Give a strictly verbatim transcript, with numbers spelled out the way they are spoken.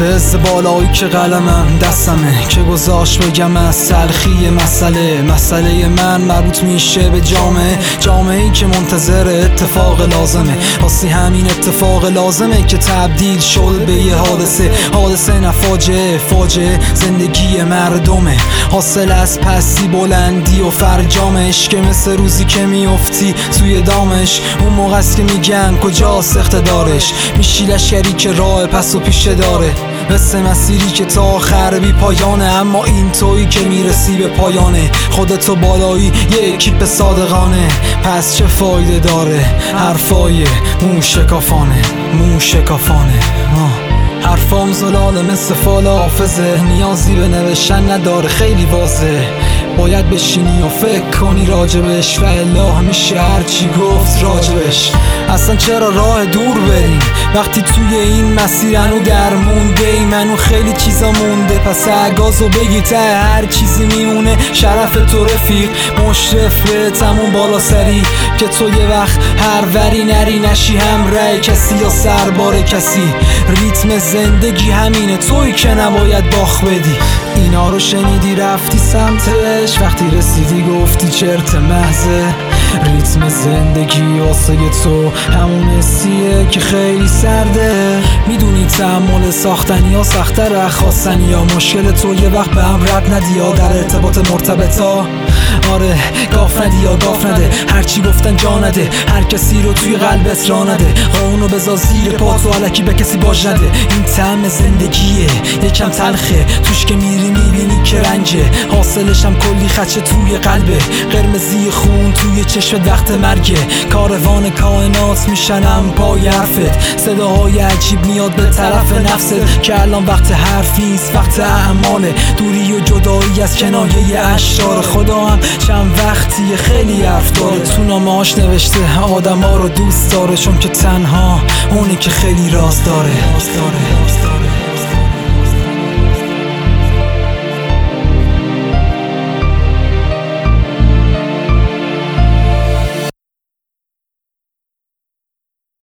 حس بالایی که قلمم دستمه که گذاشت بگم از سلخی مسئله مسئله من مربوط میشه به جامعه جامعه ای که منتظر اتفاق لازمه واسه همین اتفاق لازمه که تبدیل شد به یه حادثه حادثه نه فاجعه فاجعه زندگی مردمه حاصل از پستی بلندی و فرجامش که مثل روزی که میافتی توی دامش اون موقع است که میگن کجاست اقتدارش میشی لشکری که راه پس و پیشه داره مثل مسیری که تا آخر بی پایانه اما این تویی که میرسی به پایانه خودتو بالایی یه اکیپ صادقانه پس چه فایده داره حرفای موشکافانه موشکافانه حرفام زلاله مثل فال حافظه نیازی به نوشتن نداره خیلی واضحه باید بشینی و فکر کنی راجبش و الا میشه هرچی گفت راجبش اصلا چرا راه دور بریم وقتی توی این مسیر هنو در مونده ای منو خیلی چیزا مونده پس اگازو بگی ته هر چیزی میمونه شرف تو رفیق مشرفه تمون بالا سری که تو یه وقت هر وری نری نشی هم رای کسی یا سربار کسی ریتم زندگی همینه توی که نباید باخ بدی اینا رو شنیدی رفتی سمتش وقتی رسیدی گفتی چرت محضه ریتم زندگی واسه تو همون حسیه که خیلی سرده میدونی تحمل ساختنی ها سختره خواستنی یا مشکل تو یه وقت به هم رب ندی یا در ارتباط مرتبطا آره گاف ندی یا گاف نده هرچی گفتن جا نده هر کسی رو توی قلبت را نده قانونو بذار زیر پات و علکی به کسی باج نده این طعم زندگیه یکم تلخه توش که میری میبینی که رنجه حاصلش هم کلی خدشه توی قلبه قرمزی خون توی چشم وقت مرگه کاروان کائنات میشنم پای حرفت صداهای عجیب میاد به طرف نفست که الان وقت حرفیست وقت اعماله دوری و جدایی از کنایه اشعار خدا هم چند وقتی خیلی حرف داره تو نامه‌هاش نوشته آدم ها رو دوست داره چون که تنها اونی که خیلی راز داره, راز داره.